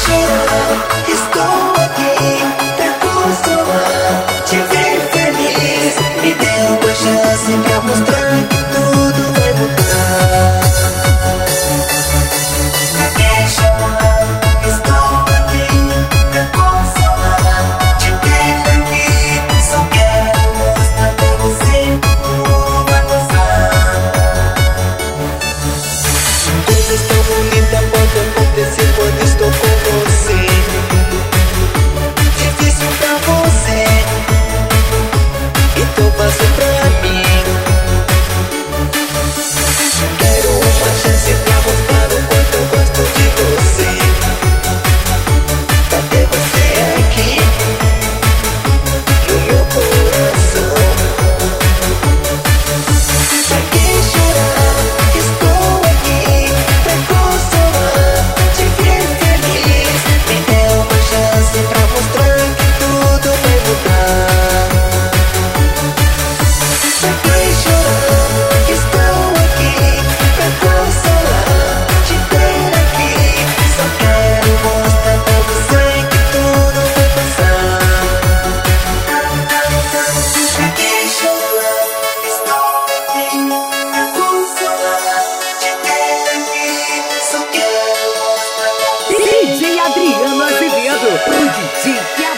chorar, estou aqui pra consolar. Te ver feliz me deu uma chance pra mostrar que tudo vai mudar. Pra que chorar, estou aqui pra consolar. Te ver aqui, só quero mostrar pra você que tudo vai passar. Coisas tão bonitas podem acontecer quando estou com você. Difícil pra você, então passa pra mim. Quero uma chance pra mostrar o quanto eu gosto de você. Pra ter você aqui no meu coração. Pra que chorar? Estou aqui pra consolar. Te ver feliz me deu uma chance pra mostrar que tudo vai mudar. Pra que chorar? Estou aqui pra consolar. Te ter aqui, só quero mostrar pra você que tudo vai passar. Pra que chorar? Estou aqui pra consolar. Te ter aqui, só quero mostrar pra você. DJ Adriano Azevedo, o DJ que